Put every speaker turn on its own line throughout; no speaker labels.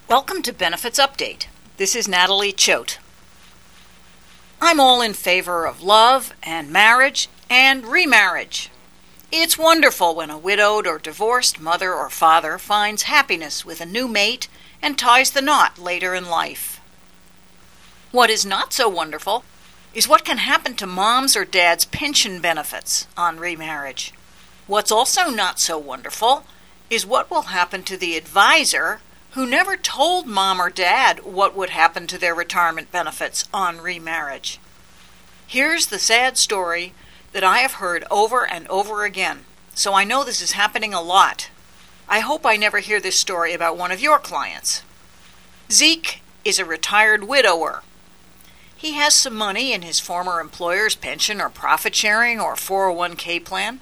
Welcome to Benefits Update. This is Natalie Choate. I'm all in favor of love and marriage and remarriage. It's wonderful when a widowed or divorced mother or father finds happiness with a new mate and ties the knot later in life. What is not so wonderful is what can happen to mom's or dad's pension benefits on remarriage. What's also not so wonderful is what will happen to the advisor who never told mom or dad what would happen to their retirement benefits on remarriage. Here's the sad story that I have heard over and over again, so I know this is happening a lot. I hope I never hear this story about one of your clients. Zeke is a retired widower. He has some money in his former employer's pension or profit sharing or 401k plan.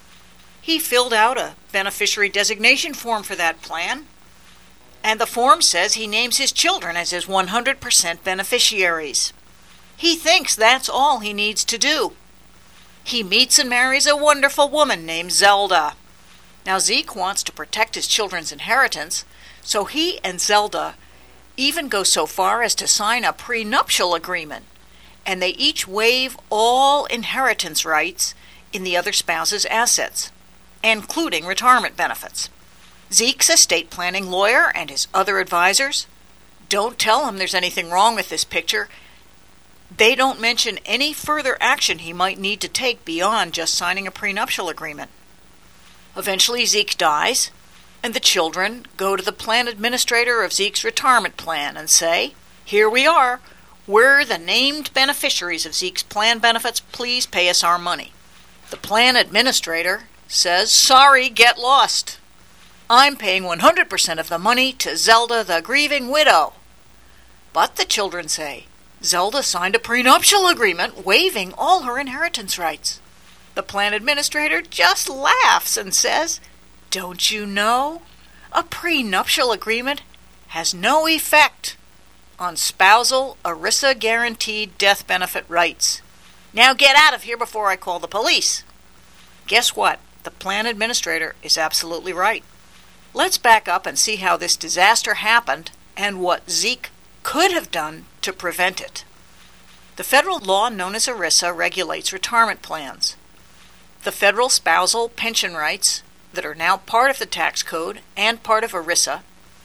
He filled out a beneficiary designation form for that plan, and the form says he names his children as his 100% beneficiaries. He thinks that's all he needs to do. He meets and marries a wonderful woman named Zelda. Now Zeke wants to protect his children's inheritance, so he and Zelda even go so far as to sign a prenuptial agreement, and they each waive all inheritance rights in the other spouse's assets, including retirement benefits. Zeke's estate planning lawyer and his other advisors don't tell him there's anything wrong with this picture. They don't mention any further action he might need to take beyond just signing a prenuptial agreement. Eventually Zeke dies, and the children go to the plan administrator of Zeke's retirement plan and say, "Here we are. We're the named beneficiaries of Zeke's plan benefits. Please pay us our money." The plan administrator says, "Sorry, get lost. I'm paying 100% of the money to Zelda, the grieving widow." But the children say, Zelda signed a prenuptial agreement waiving all her inheritance rights. The plan administrator just laughs and says, "Don't you know? A prenuptial agreement has no effect on spousal ERISA guaranteed death benefit rights. Now get out of here before I call the police." Guess what? The plan administrator is absolutely right. Let's back up and see how this disaster happened and what Zeke could have done to prevent it. The federal law known as ERISA regulates retirement plans. The federal spousal pension rights that are now part of the tax code and part of ERISA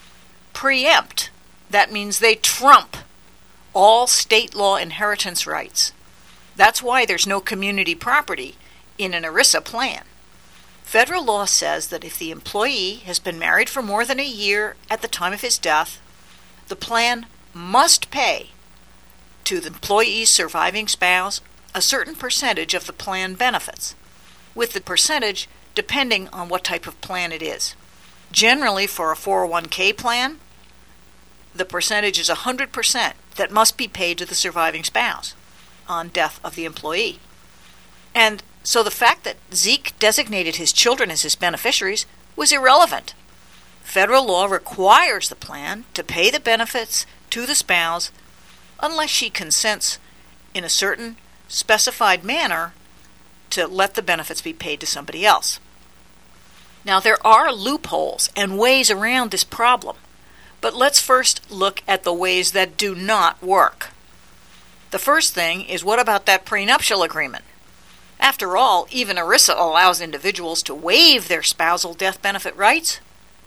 preempt, that means they trump, all state law inheritance rights. That's why there's no community property in an ERISA plan. Federal law says that if the employee has been married for more than a year at the time of his death, the plan must pay to the employee's surviving spouse a certain percentage of the plan benefits, with the percentage depending on what type of plan it is. Generally, for a 401k plan, the percentage is 100% that must be paid to the surviving spouse on death of the employee. And so the fact that Zeke designated his children as his beneficiaries was irrelevant. Federal law requires the plan to pay the benefits to the spouse unless she consents in a certain specified manner to let the benefits be paid to somebody else. Now, there are loopholes and ways around this problem, but let's first look at the ways that do not work. The first thing is, what about that prenuptial agreement? After all, even ERISA allows individuals to waive their spousal death benefit rights.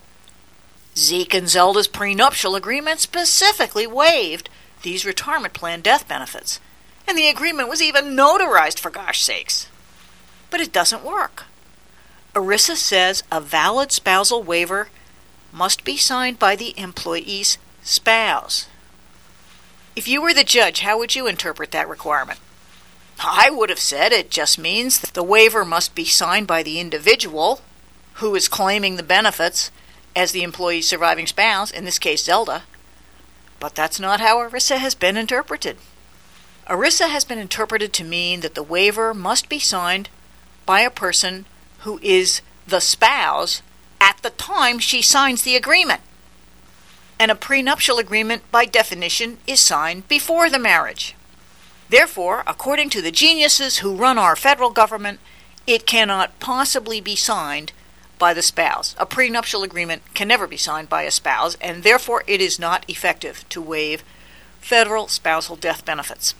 Zeke and Zelda's prenuptial agreement specifically waived these retirement plan death benefits, and the agreement was even notarized, for gosh sakes. But it doesn't work. ERISA says a valid spousal waiver must be signed by the employee's spouse. If you were the judge, how would you interpret that requirement? I would have said it just means that the waiver must be signed by the individual who is claiming the benefits as the employee's surviving spouse, in this case Zelda. But that's not how ERISA has been interpreted. ERISA has been interpreted to mean that the waiver must be signed by a person who is the spouse at the time she signs the agreement. And a prenuptial agreement, by definition, is signed before the marriage. Therefore, according to the geniuses who run our federal government, it cannot possibly be signed by the spouse. A prenuptial agreement can never be signed by a spouse, and therefore it is not effective to waive federal spousal death benefits.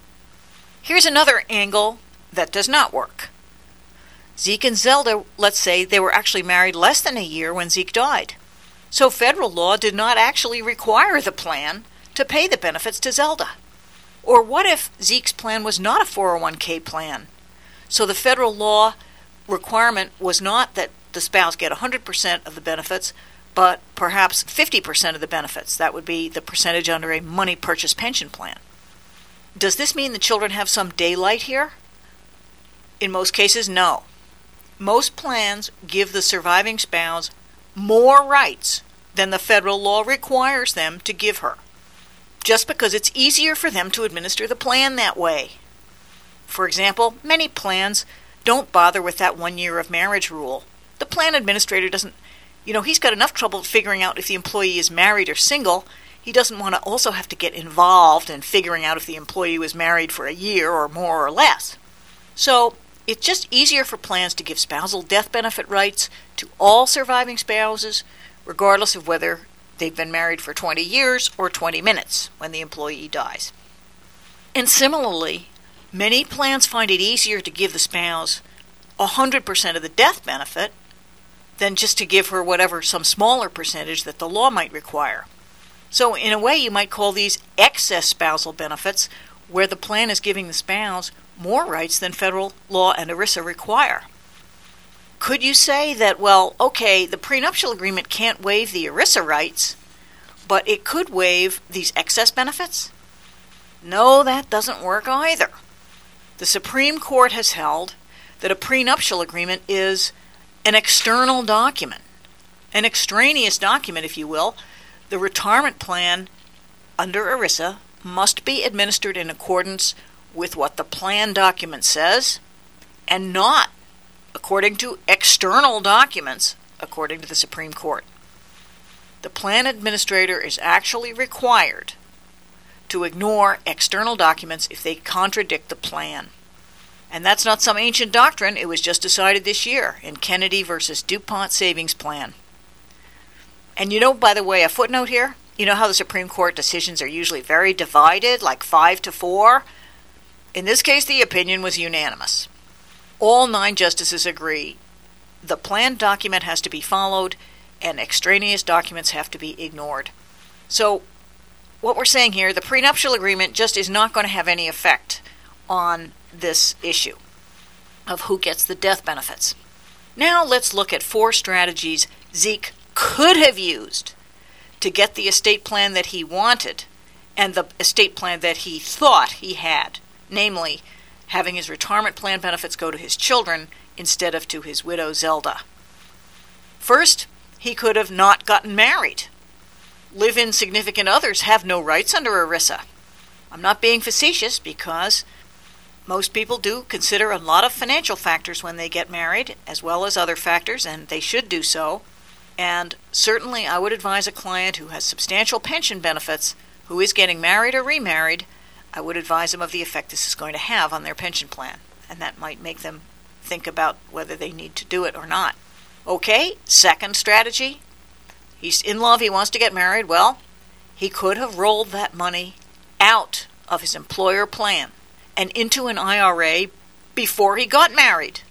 Here's another angle that does not work. Zeke and Zelda, let's say they were actually married less than a year when Zeke died. So federal law did not actually require the plan to pay the benefits to Zelda. Or what if Zeke's plan was not a 401k plan? So the federal law requirement was not that the spouse get 100% of the benefits, but perhaps 50% of the benefits. That would be the percentage under a money purchase pension plan. Does this mean the children have some daylight here? In most cases, no. Most plans give the surviving spouse more rights than the federal law requires them to give her, just because it's easier for them to administer the plan that way. For example, many plans don't bother with that 1 year of marriage rule. The plan administrator doesn't, he's got enough trouble figuring out if the employee is married or single. He doesn't want to also have to get involved in figuring out if the employee was married for a year or more or less. So it's just easier for plans to give spousal death benefit rights to all surviving spouses, regardless of whether they've been married for 20 years or 20 minutes when the employee dies. And similarly, many plans find it easier to give the spouse 100% of the death benefit than just to give her some smaller percentage that the law might require. So in a way, you might call these excess spousal benefits, where the plan is giving the spouse more rights than federal law and ERISA require. Could you say that, the prenuptial agreement can't waive the ERISA rights, but it could waive these excess benefits? No, that doesn't work either. The Supreme Court has held that a prenuptial agreement is an external document, an extraneous document, if you will. The retirement plan under ERISA must be administered in accordance with what the plan document says, and not according to external documents, according to the Supreme Court. The plan administrator is actually required to ignore external documents if they contradict the plan. And that's not some ancient doctrine. It was just decided this year in Kennedy versus DuPont Savings Plan. And by the way, a footnote here, how the Supreme Court decisions are usually very divided, like 5-4? In this case, the opinion was unanimous. All 9 justices agree the plan document has to be followed and extraneous documents have to be ignored. So what we're saying here, the prenuptial agreement just is not going to have any effect on this issue of who gets the death benefits. Now let's look at 4 strategies Zeke could have used to get the estate plan that he wanted and the estate plan that he thought he had, namely having his retirement plan benefits go to his children instead of to his widow Zelda. First, he could have not gotten married. Live-in significant others have no rights under ERISA. I'm not being facetious because most people do consider a lot of financial factors when they get married, as well as other factors, and they should do so. And certainly I would advise a client who has substantial pension benefits, who is getting married or remarried, I would advise them of the effect this is going to have on their pension plan. And that might make them think about whether they need to do it or not. Okay, second strategy. He's in love, he wants to get married. Well, he could have rolled that money out of his employer plan and into an IRA before he got married.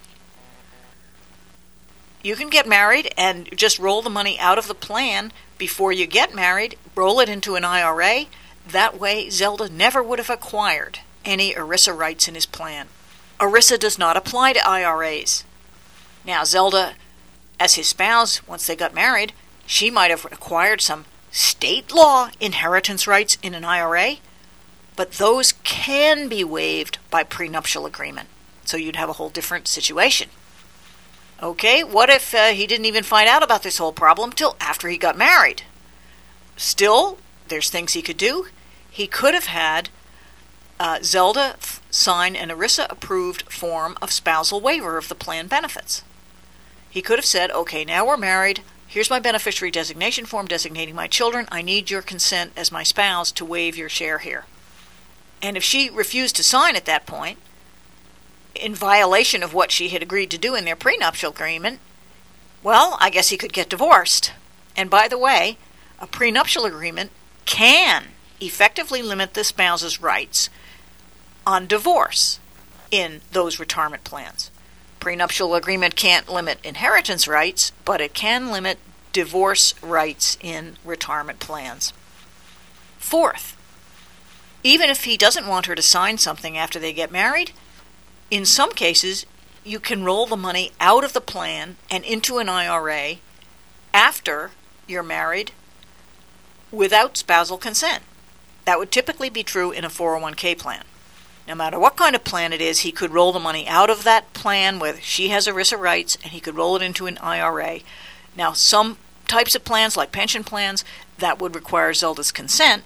You can get married and just roll the money out of the plan before you get married, roll it into an IRA. That way, Zelda never would have acquired any ERISA rights in his plan. ERISA does not apply to IRAs. Now, Zelda, as his spouse, once they got married, she might have acquired some state law inheritance rights in an IRA, but those can be waived by prenuptial agreement. So you'd have a whole different situation. Okay, what if he didn't even find out about this whole problem till after he got married? Still, there's things he could do. He could have had Zelda sign an ERISA-approved form of spousal waiver of the plan benefits. He could have said, okay, now we're married. Here's my beneficiary designation form designating my children. I need your consent as my spouse to waive your share here. And if she refused to sign at that point, in violation of what she had agreed to do in their prenuptial agreement, Well, I guess he could get divorced. And by the way, a prenuptial agreement can effectively limit the spouse's rights on divorce in those retirement plans. Prenuptial agreement can't limit inheritance rights, but it can limit divorce rights in retirement plans. Fourth, even if he doesn't want her to sign something after they get married, in some cases you can roll the money out of the plan and into an IRA after you're married without spousal consent. That would typically be true in a 401k plan. No matter what kind of plan it is, he could roll the money out of that plan where she has ERISA rights, and he could roll it into an IRA. Now, some types of plans, like pension plans, that would require Zelda's consent.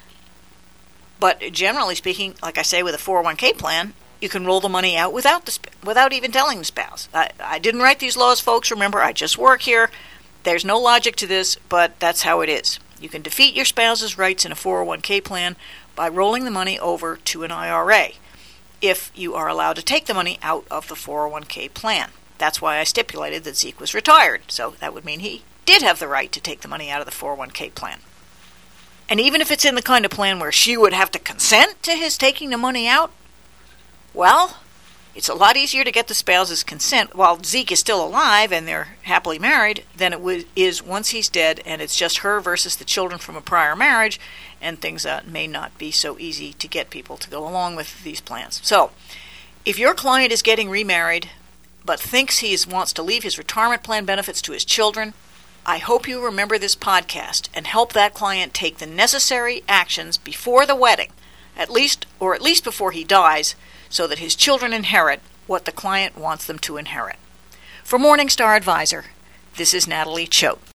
But generally speaking, like I say, with a 401k plan, you can roll the money out without even telling the spouse. I didn't write these laws, folks. Remember, I just work here. There's no logic to this, but that's how it is. You can defeat your spouse's rights in a 401k plan by rolling the money over to an IRA if you are allowed to take the money out of the 401k plan. That's why I stipulated that Zeke was retired, so that would mean he did have the right to take the money out of the 401k plan. And even if it's in the kind of plan where she would have to consent to his taking the money out, well, it's a lot easier to get the spouse's consent while Zeke is still alive and they're happily married than it is once he's dead and it's just her versus the children from a prior marriage, and things may not be so easy to get people to go along with these plans. So, if your client is getting remarried but thinks he wants to leave his retirement plan benefits to his children, I hope you remember this podcast and help that client take the necessary actions before the wedding, at least before he dies, so that his children inherit what the client wants them to inherit. For Morningstar Advisor, this is Natalie Choate.